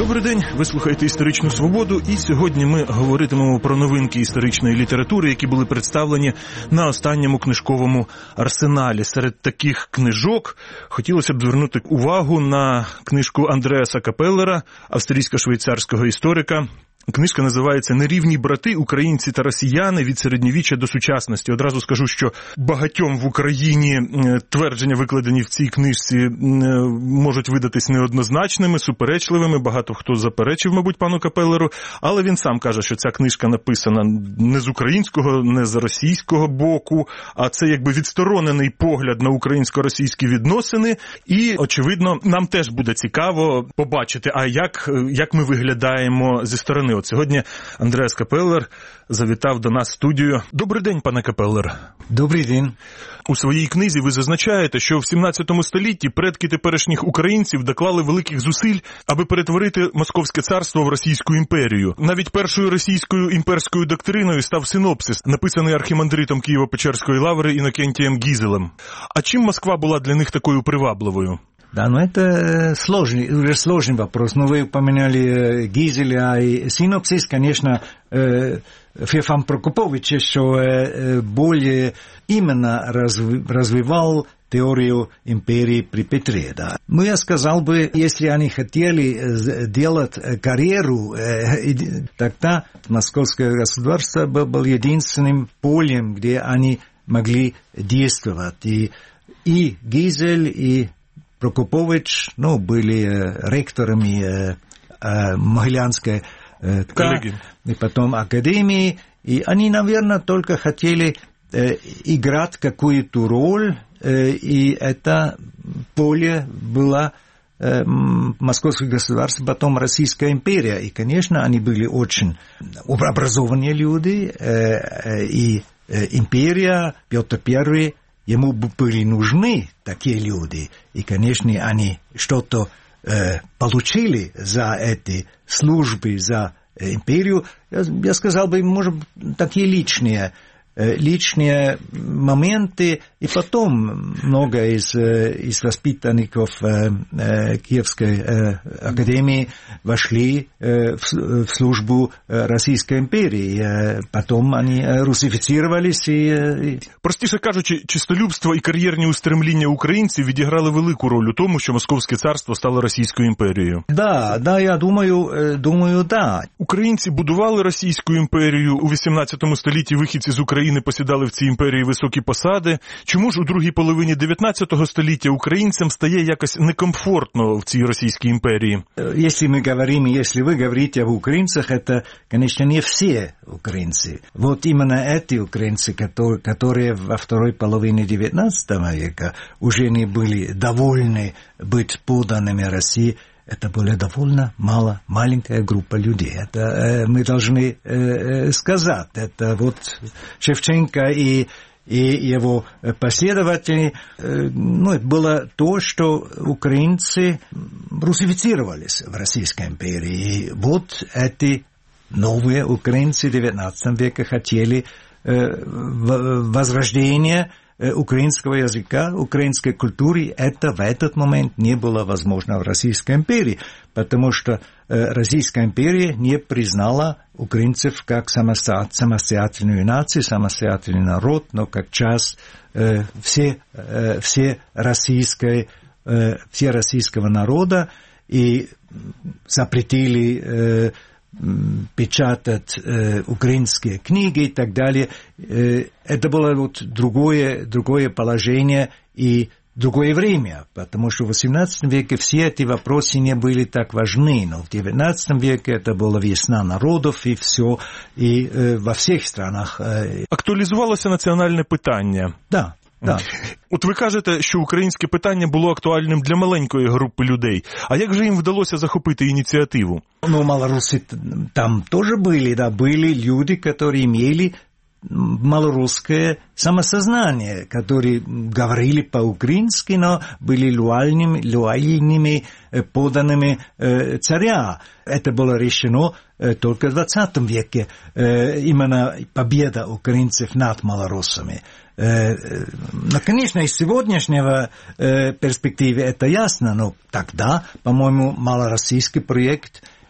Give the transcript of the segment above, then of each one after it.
Добрий день, ви слухаєте «Історичну свободу», і сьогодні ми говоритимемо про новинки історичної літератури, які були представлені на останньому книжковому арсеналі. Серед таких книжок хотілося б звернути увагу на книжку Андреаса Капеллера, австрійсько-швейцарського історика. Книжка називається «Нерівні брати. Українці та росіяни. Від середньовіччя до сучасності». Одразу скажу, що багатьом в Україні твердження, викладені в цій книжці, можуть видатись неоднозначними, суперечливими. Багато хто заперечив, мабуть, пану Капеллеру. Але він сам каже, що ця книжка написана не з українського, не з російського боку, а це якби відсторонений погляд на українсько-російські відносини. І, очевидно, нам теж буде цікаво побачити, а як ми виглядаємо зі сторони. От сьогодні Андреас Капеллер завітав до нас в студію. Добрий день, пане Капеллер. Добрий день. У своїй книзі ви зазначаєте, що в 17 столітті предки теперішніх українців доклали великих зусиль, аби перетворити Московське царство в Російську імперію. Навіть першою російською імперською доктриною став синопсис, написаний архімандритом Києво-Печерської лаври Інокентієм Гізелем. А чим Москва була для них такою привабливою? Да, это сложный вопрос. Но вы упоминали Гизеля и синопсис, конечно, Феофан Прокопович еще более именно развивал теорию империи при Петре. Да. Но я сказал бы, если они хотели делать карьеру, тогда Московское государство было единственным полем, где они могли действовать. И Гизель, и Прокопович, были ректорами Могилянской и потом академии, и они, наверное, только хотели играть какую-то роль, и это поле было Московское государство, потом Российская империя, и, конечно, они были очень образованные люди, и империя, Петр I, ему были нужны такие люди, и, конечно, они что-то получили за эти службы, за империю. Я сказал бы, может, такие личные моменты, и потом много из воспитанников Киевской академии вошли в службу Российской империи. Потом они русифицировались. Простіше кажучи, чистолюбство і кар'єрні устремління українців відіграли велику роль у тому, що Московське царство стало Російською імперією. Да, я думаю, да. Українці будували Російську імперію. У 18 столітті вихідці з України посідали в цій імперії високі посади. Чому ж у другій половині 19 століття українцям стає якось некомфортно в цій Російській імперії? Если вы говорите об украинцах, это, конечно, не все украинцы. Вот именно эти украинцы, которые во второй половине 19 века уже не были довольны быть подданными России, это была довольно маленькая группа людей. Это мы должны сказать. Это вот Шевченко и его последователи, это было то, что украинцы русифицировались в Российской империи. И вот эти новые украинцы в XIX веке хотели возрождения украинского языка, украинской культуры. Это в этот момент не было возможно в Российской империи, потому что Российская империя не признала украинцев как самостоятельную нацию, самостоятельный народ, но как часть все российского народа, и запретили печатать украинские книги и так далее. Это было вот другое положение и другое время, потому что в XVIII веке все эти вопросы не были так важны, но в XIX веке это была весна народов и все, и во всех странах. Актуалізувалося національне питання. Да. От ви кажете, що українське питання було актуальним для маленької групи людей. А як же їм вдалося захопити ініціативу? Малорусы там тоже были, да, были люди, которые имели малорусское самосознание, которые говорили по-украински, но были лояльными подданными царя. Это было решено только в 20 веке, именно победа украинцев над малорусами. Ну, конечно, из сегодняшнего перспективы это ясно, но тогда, по-моему, малороссийский проект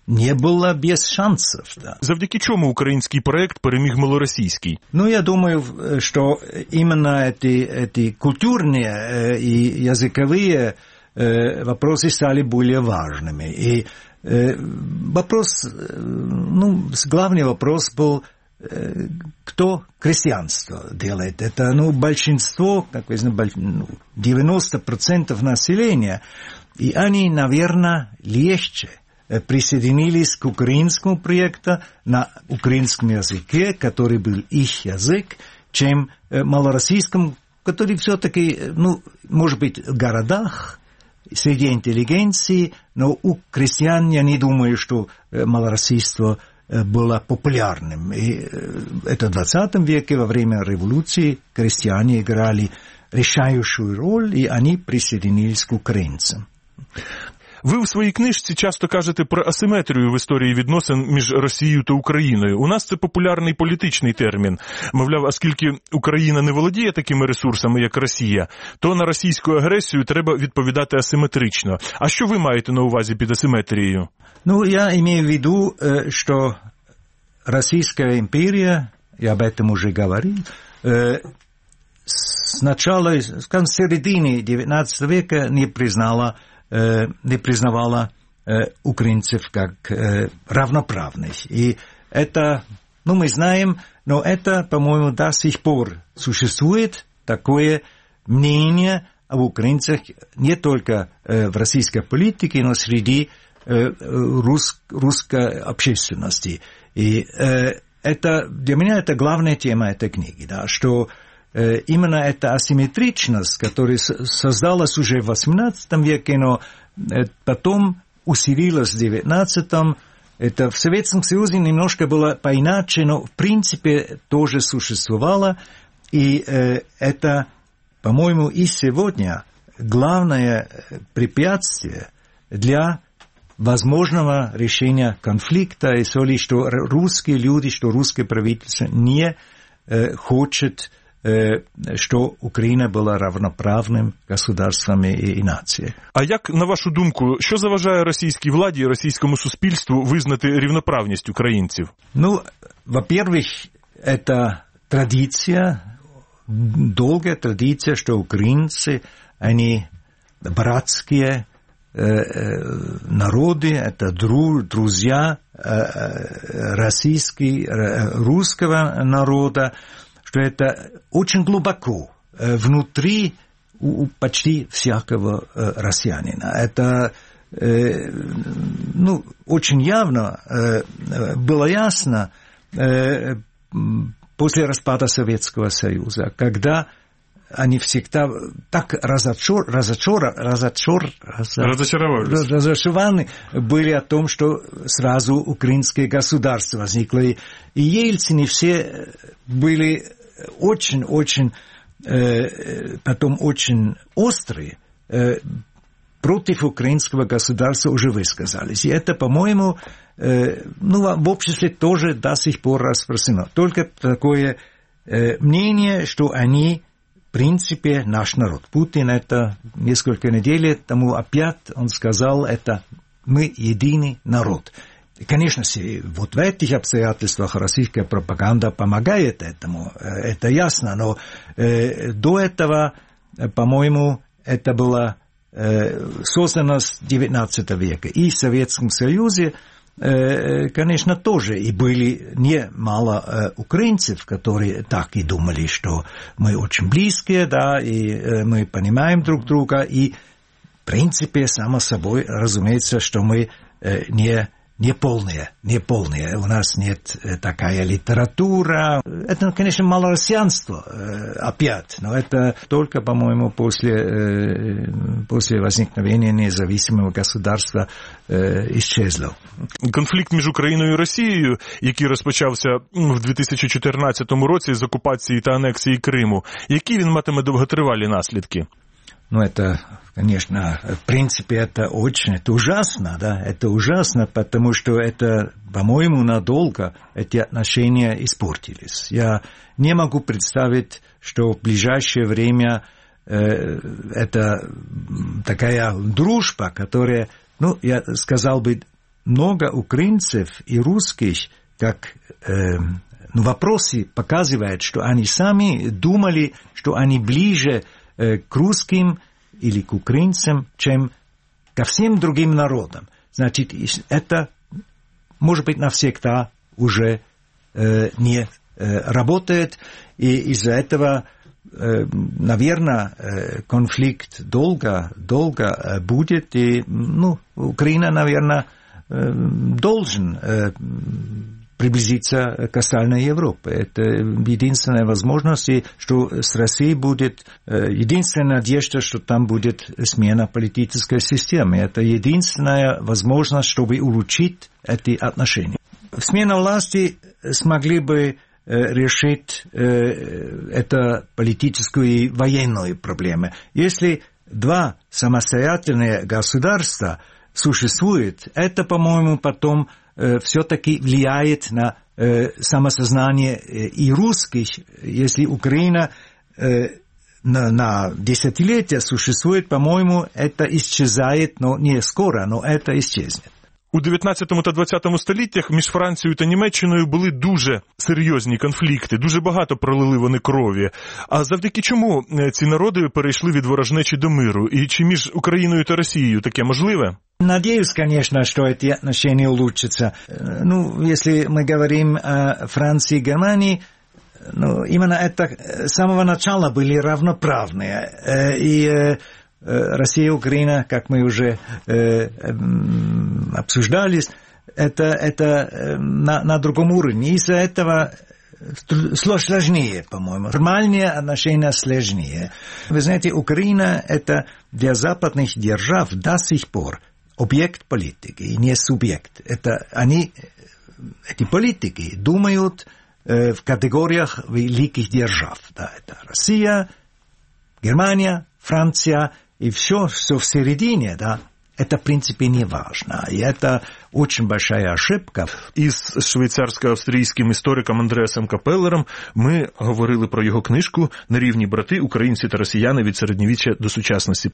не было без шансов. Да. Завдяки чому український проект переміг малоросійський? Ну, я думаю, что именно эти культурные и языковые вопросы стали более важными. И вопрос, главный вопрос был, кто крестьянство делает. Это, большинство, как вы знаете, 90% населения, и они, наверное, легче присоединились к украинскому проекту на украинском языке, который был их язык, чем малороссийском, который все-таки, может быть, в городах, среди интеллигенции, но у крестьян я не думаю, что малороссийство было популярным. И это в 20 веке, во время революции, крестьяне играли решающую роль, и они присоединились к украинцам. Ви в своїй книжці часто кажете про асиметрію в історії відносин між Росією та Україною. У нас це популярний політичний термін. Мовляв, оскільки Україна не володіє такими ресурсами, як Росія, то на російську агресію треба відповідати асиметрично. А що ви маєте на увазі під асиметрією? Я имею в виду, что Российская империя, я об этом уже говорил, с начала, скажем, с середины XIX века не признавала украинцев как равноправных. И это, мы знаем, но это, по-моему, до сих пор существует такое мнение об украинцах не только в российской политике, но среди русской общественности. И это, для меня это главная тема этой книги, да, что именно эта асимметричность, которая создалась уже в XVIII веке, но потом усилилась в XIX, это в Советском Союзе немножко было поиначе, но в принципе тоже существовало. И это, по-моему, и сегодня главное препятствие для возможного решения конфликта, и что русские люди, что русское правительство не хочет, що Україна була равноправним государством і нацією. А як, на вашу думку, що заважає російській владі і російському суспільству визнати рівноправність українців? Во-первых, это традиция, долгая традиция, что украинцы, они братские народы, это друзья русского народа, что это очень глубоко внутри у почти всякого россиянина. Это очень явно было ясно после распада Советского Союза, когда они всегда так разочарованы были о том, что сразу украинское государство возникло. И Ельцин все были очень потом очень острые против украинского государства уже высказались. И это, по-моему, в обществе тоже до сих пор распространено. Только такое мнение, что они в принципе наш народ. Путин это несколько недель тому опять он сказал, это мы единый народ. И, конечно, вот в этих обстоятельствах российская пропаганда помогает этому, это ясно, но до этого, по-моему, это было создано с XIX века. И в Советском Союзе, конечно, тоже и были немало украинцев, которые так и думали, что мы очень близкие, да, и мы понимаем друг друга, и в принципе, само собой, разумеется, что мы не полные. У нас нет такая литература. Это, конечно, малороссианство опять, но это только, по-моему, после возникновения независимого государства исчезло. Конфлікт між Україною і Росією, який розпочався в 2014 році з окупації та анексії Криму, які він матиме довготривалі наслідки? Это, конечно, в принципе, это ужасно, да, это ужасно, потому что это, по-моему, надолго эти отношения испортились. Я не могу представить, что в ближайшее время это такая дружба, которая, я сказал бы, много украинцев и русских, как вопросы показывают, что они сами думали, что они ближе к русским или к украинцам, чем ко всем другим народам. Значит, это, может быть, навсегда уже не работает, и из-за этого, наверное, конфликт долго будет, и Украина, наверное, должен приблизиться к остальной Европе. Это единственная возможность, и что с Россией будет единственная надежда, что там будет смена политической системы. Это единственная возможность, чтобы улучшить эти отношения. Смена власти смогли бы решить это политическую и военную проблему. Если два самостоятельные государства существуют, это, по-моему, потом все-таки влияет на самосознание и русских. Если Украина на десятилетия существует, по-моему, это исчезает, но не скоро, но это исчезнет. У 19 та 20 століттях між Францією та Німеччиною були дуже серйозні конфлікти, дуже багато пролили вони крові. А завдяки чому ці народи перейшли від ворожнечі до миру? І чи між Україною та Росією таке можливе? Надеюсь, конечно, что эти отношения улучшатся. Если мы говорим о Франции и Германии, именно это с самого начала были равноправные. И Россия и Украина, как мы уже обсуждали, это на другом уровне. Из-за этого сложнее, по-моему. Формальные отношения сложнее. Вы знаете, Украина – это для западных держав до сих пор объект политики, и не субъект. Эти политики думают в категориях великих держав. Да, это Россия, Германия, Франция, и все, что в середине, да, это, в принципе, не важно. И это очень большая ошибка. Із швейцарсько-австрійським істориком Андреасом Капеллером ми говорили про його книжку «На рівні брати. Українці та росіяни від середньовіччя до сучасності».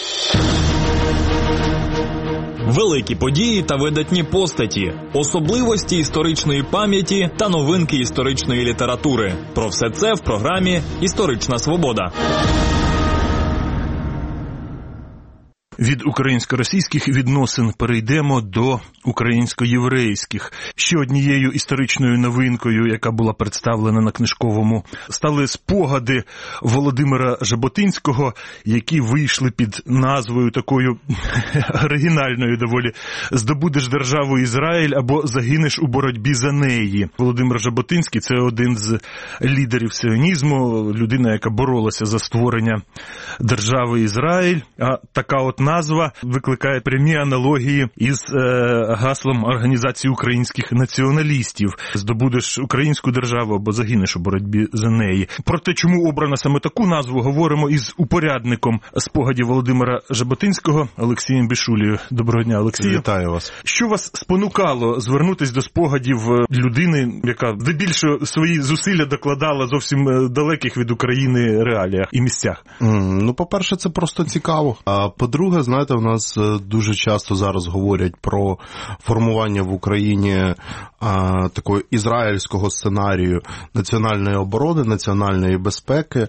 Великі події та видатні постаті, особливості історичної пам'яті та новинки історичної літератури. Про все це в програмі «Історична свобода». Від українсько-російських відносин перейдемо до українсько-єврейських. Ще однією історичною новинкою, яка була представлена на книжковому, стали спогади Володимира Жаботинського, які вийшли під назвою такою оригінальною доволі «Здобудеш державу Ізраїль або загинеш у боротьбі за неї». Володимир Жаботинський – це один з лідерів сіонізму, людина, яка боролася за створення держави Ізраїль, а така от назва викликає прямі аналогії із гаслом Організації українських націоналістів «Здобудеш українську державу або загинеш у боротьбі за неї». Про те, чому обрано саме таку назву, говоримо із упорядником спогадів Володимира Жаботинського Олексієм Бішулею. Доброго дня, Олексію. Вітаю вас. Що вас спонукало звернутися до спогадів людини, яка здебільшого свої зусилля докладала зовсім далеких від України реаліях і місцях? По-перше, це просто цікаво. А по-друге, знаєте, в нас дуже часто зараз говорять про формування в Україні такого ізраїльського сценарію національної оборони, національної безпеки.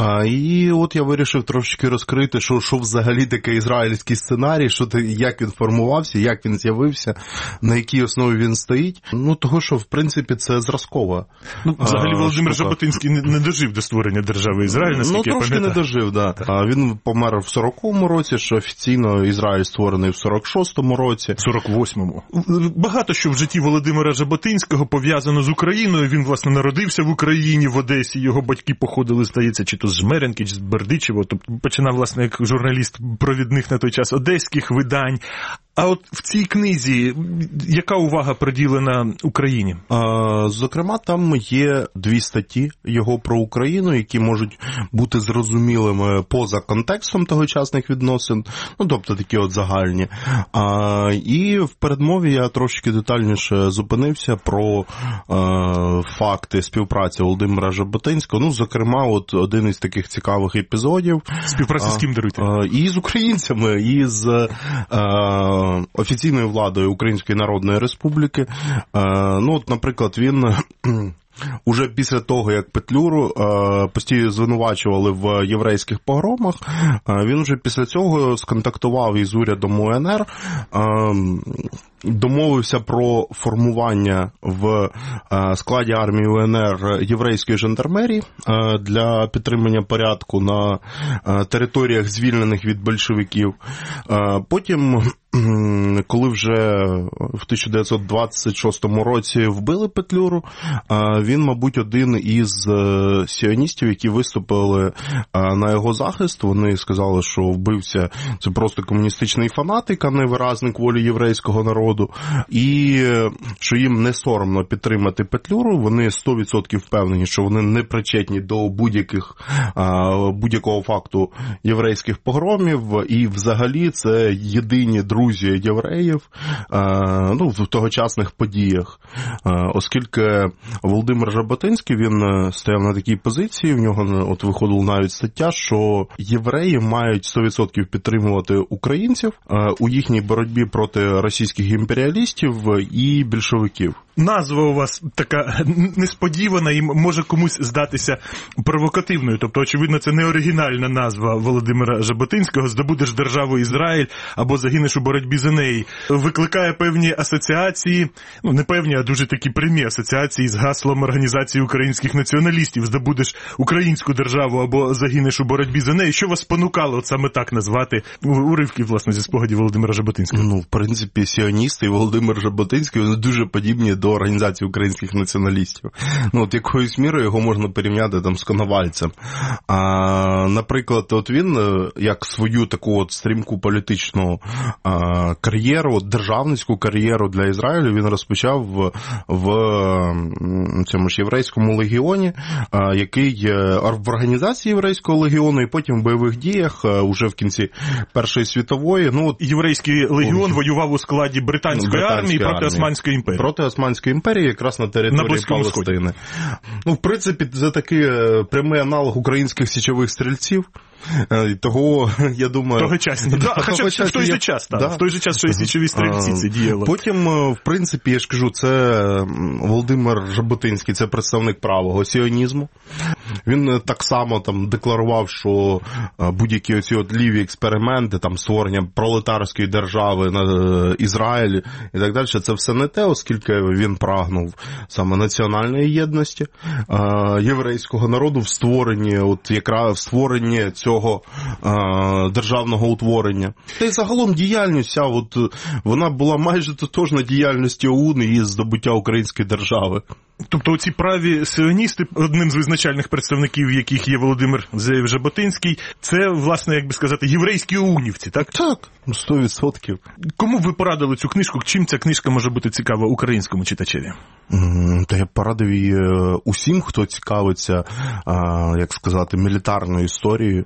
І от я вирішив трошечки розкрити, що взагалі таке ізраїльський сценарій, як він формувався, як він з'явився, на якій основі він стоїть. Того, що, в принципі, це зразкова. Взагалі, Володимир Жаботинський не дожив до створення держави Ізраїль, наскільки я пам'ятаю. Трошки не дожив, так. Він помер в 40-му році, що офіційно Ізраїль створений в 46-му році. 48-му. Багато що в житті Володимира Жаботинського пов'язано з Україною. Він, власне, народився в Україні, в Одесі. Його батьки походили, здається, чи то з Жмеренки, чи з Бердичева. Тобто починав, власне, як журналіст провідних на той час одеських видань. А от в цій книзі яка увага приділена Україні? Зокрема, там є 2 статті його про Україну, які можуть бути зрозумілими поза контекстом тогочасних відносин, тобто такі от загальні. І в передмові я трошки детальніше зупинився про факти співпраці Володимира Жаботинського. Зокрема, от один із таких цікавих епізодів. Співпраця з ким, даруйте? І з українцями, і з офіційною владою Української Народної Республіки. Ну, от, наприклад, він уже після того, як Петлюру постійно звинувачували в єврейських погромах, він вже після цього сконтактував із урядом УНР, домовився про формування в складі армії УНР єврейської жандармерії для підтримання порядку на територіях, звільнених від большевиків. Потім, коли вже в 1926 році вбили Петлюру, він, мабуть, один із сіоністів, які виступили на його захист. Вони сказали, що вбивця – це просто комуністичний фанатик, а не виразник волі єврейського народу. І що їм не соромно підтримати Петлюру. Вони 100% впевнені, що вони не причетні до будь-якого факту єврейських погромів. І взагалі це єдині друзі євреїв в тогочасних подіях. Оскільки Володимир Жаботинський, він стояв на такій позиції, в нього от виходила навіть стаття, що євреї мають 100% підтримувати українців у їхній боротьбі проти російських імперіалістів і більшовиків. Назва у вас така несподівана і може комусь здатися провокативною. Тобто, очевидно, це не оригінальна назва Володимира Жаботинського «Здобудеш державу Ізраїль» або «Загинеш у боротьбі за неї». Викликає певні асоціації, не певні, а дуже такі прямі асоціації з гаслом Організації українських націоналістів «Здобудеш українську державу» або «Загинеш у боротьбі за неї». Що вас спонукало от саме так назвати уривки, власне, зі спогадів Володимира Жаботинського? В принципі, сіоністи і Володимир Жаботинський, вони дуже подібні до Організації українських націоналістів. От якоюсь мірою його можна порівняти там з Коновальцем. Наприклад, от він, як свою таку от стрімку політичну кар'єру, державницьку кар'єру для Ізраїлю, він розпочав в цьому ж єврейському легіоні, який в організації єврейського легіону і потім в бойових діях уже в кінці Першої світової. Єврейський легіон воював у складі британської армії проти Османської імперії. Проти Османської імперії, якраз на території Палестини. В принципі, це такий прямий аналог українських січових стрільців. Того, я думаю... Тогочасні. Хоча в той же час, в той же час, що і січові стрільці це діяло. Потім, в принципі, я ж кажу, це Володимир Жаботинський, це представник правого сіонізму. Він так само там декларував, що будь-які оці от ліві експерименти, там створення пролетарської держави на Ізраїлі і так далі, це все не те, оскільки він прагнув саме національної єдності єврейського народу в створенні, от якраз в створенні цього державного утворення. Та й загалом діяльність ця, от, вона була майже тотожна діяльності ОУН і здобуття української держави. Тобто оці праві сіоністи, одним з визначальних представників яких є Володимир Жаботинський, це, власне, як би сказати, єврейські оунівці, так? Так, 100%. Кому ви порадили цю книжку? Чим ця книжка може бути цікава українському читачеві? Та я порадив її усім, хто цікавиться, як сказати, мілітарною історією.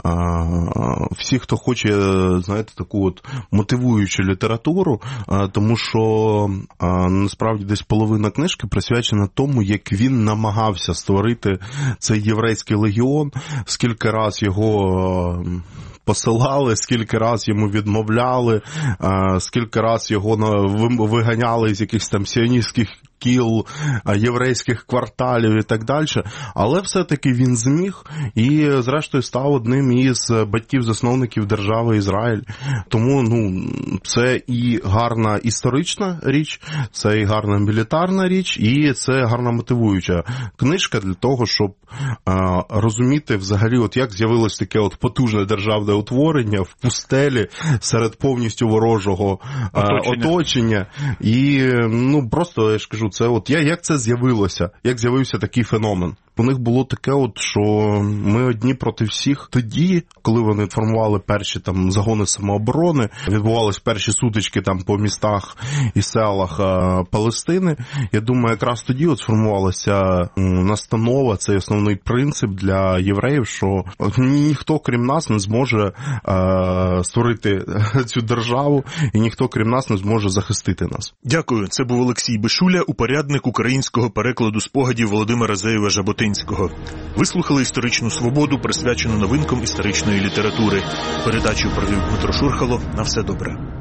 Всі, хто хоче, знаєте, таку от мотивуючу літературу, тому що насправді десь половина книжки присвячена тому, як він намагався створити цей єврейський легіон, скільки раз його посилали, скільки раз йому відмовляли, скільки раз його виганяли з якихось там сіоністських кіл, єврейських кварталів і так далі. Але все-таки він зміг і, зрештою, став одним із батьків-засновників держави Ізраїль. Тому, це і гарна історична річ, це і гарна мілітарна річ, і це гарна мотивуюча книжка для того, щоб розуміти взагалі, от як з'явилось таке от потужне державне утворення в пустелі серед повністю ворожого оточення. І, просто, я ж кажу, це от як це з'явилося, як з'явився такий феномен. У них було таке от, що ми одні проти всіх. Тоді, коли вони формували перші там загони самооборони, відбувались перші сутички там по містах і селах Палестини, я думаю, якраз тоді от сформувалася настанова, цей основний принцип для євреїв, що ніхто крім нас не зможе створити цю державу, і ніхто крім нас не зможе захистити нас. Дякую. Це був Олексій Бишуля, упорядник українського перекладу спогадів Володимира Зеєва-Жаботинського. Ви слухали «Історичну свободу», присвячену новинкам історичної літератури. Передачу провів Дмитро Шурхало. На все добре.